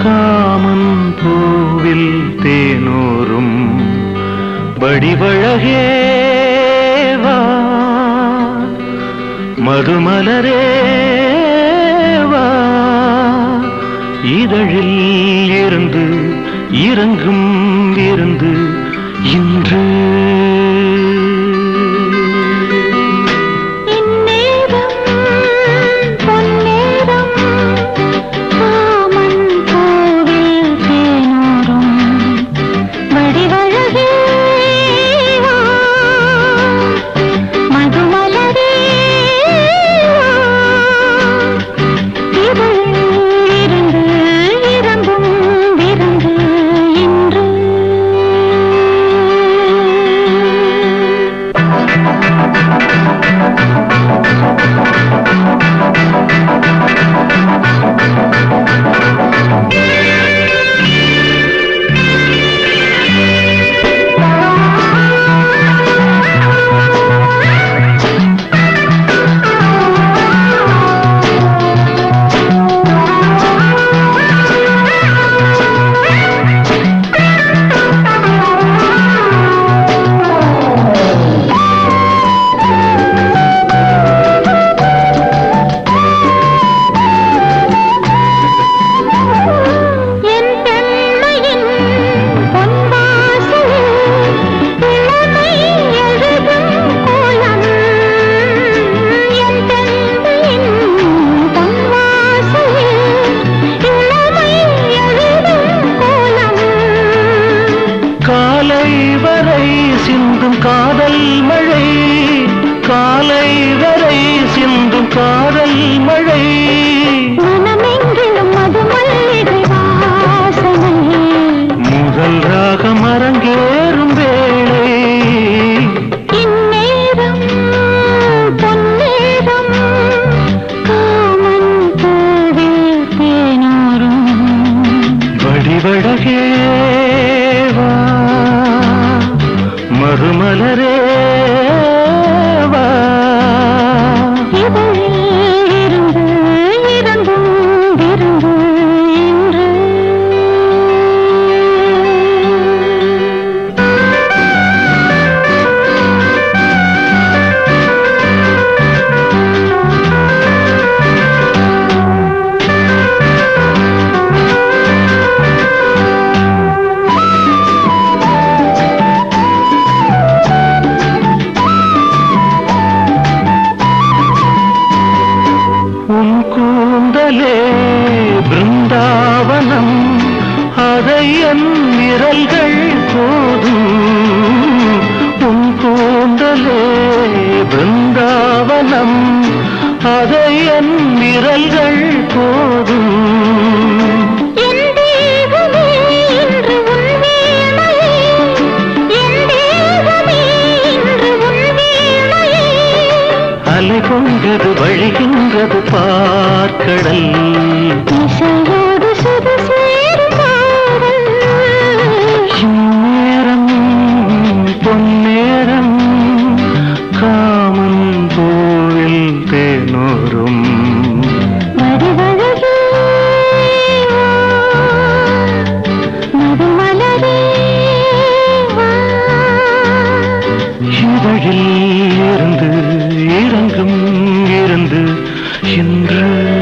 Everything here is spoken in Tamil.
காமன் பூவில் தேனூரும் வடிவழகேவா மதுமலரேவா இதழில் இருந்து இறங்கும் இருந்து இன்று காதல் மழை காலை வரை சிந்தும் காதல் மழை மனமெங்கிலும் மது மல்லிகை வாசனை முதல் ராகம் அரங்கேறும் வேளை இந்நேரம் பொன்னேரம் காமன் பூவில் தேனூரும் வடிவழகேவா மறுமலரேவா இதழில் இருந்து இறங்கும் விருந்து இன்று கூந்தலே பிருந்தாவனம் அதை என் விரல்கள் போதும் உன் கூந்தலே பிருந்தாவனம் அதை என் விரல்கள் போதும் அலை கொண்டது வழிகின்றது பார்க்கடல் இசையோடு சுடு சேரும் நேரம் பொன்னேரம் காமன் பூவில் தேனூரும் இதழில் இருந்து இறங்கும் இருந்து இன்று